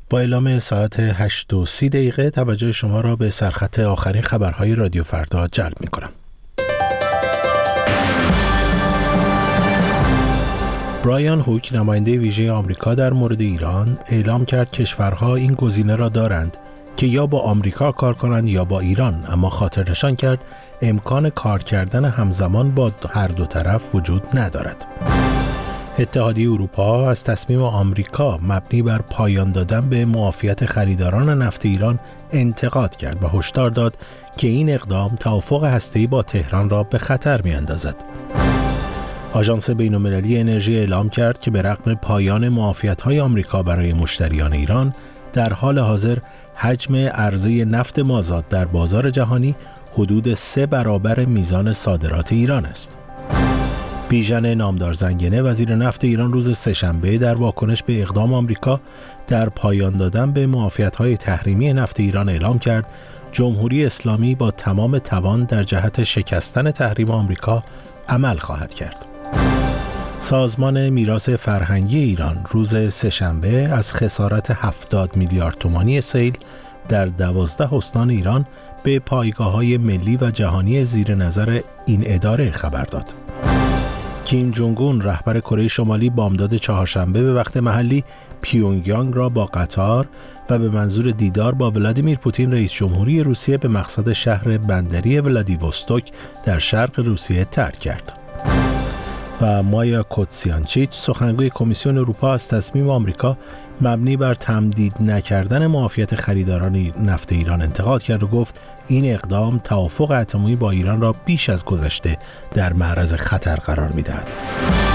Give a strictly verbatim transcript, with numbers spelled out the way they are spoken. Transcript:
با اعلام ساعت هشت و سی دقیقه توجه شما را به سرخط آخرین خبرهای رادیو فردا جلب می کنم. برایان هوک، نماینده ویژه آمریکا در مورد ایران، اعلام کرد کشورها این گزینه را دارند که یا با آمریکا کار کنند یا با ایران، اما خاطر نشان کرد امکان کار کردن همزمان با هر دو طرف وجود ندارد. اتحادیه اروپا از تصمیم آمریکا مبنی بر پایان دادن به معافیت خریداران نفت ایران انتقاد کرد و هشدار داد که این اقدام توافق هسته‌ای با تهران را به خطر می‌اندازد. آژانس بین‌المللی انرژی اعلام کرد که به رغم پایان معافیت‌های آمریکا برای مشتریان ایران، در حال حاضر حجم عرضه نفت مازاد در بازار جهانی حدود سه برابر میزان صادرات ایران است. بیژن نامدار زنگنه، وزیر نفت ایران، روز سه‌شنبه در واکنش به اقدام آمریکا در پایان دادن به معافیت‌های تحریمی نفت ایران اعلام کرد جمهوری اسلامی با تمام توان در جهت شکستن تحریم آمریکا عمل خواهد کرد. سازمان میراث فرهنگی ایران روز سه‌شنبه از خسارت هفتاد میلیارد تومانی سیل در دوازده استان ایران به پایگاه‌های ملی و جهانی زیر نظر این اداره خبر داد. کیم جونگ اون، رهبر کره شمالی، بامداد چهارشنبه به وقت محلی پیونگیانگ را با قطار و به منظور دیدار با ولادیمیر پوتین رئیس جمهوری روسیه به مقصد شهر بندری ولادیوستوک در شرق روسیه ترک کرد. و مایا کوتسیانچیچ، سخنگوی کمیسیون اروپا، از تصمیم آمریکا مبنی بر تمدید نکردن معافیت خریداران نفت ایران انتقاد کرد و گفت این اقدام توافق اتمی با ایران را بیش از گذشته در معرض خطر قرار می‌دهد.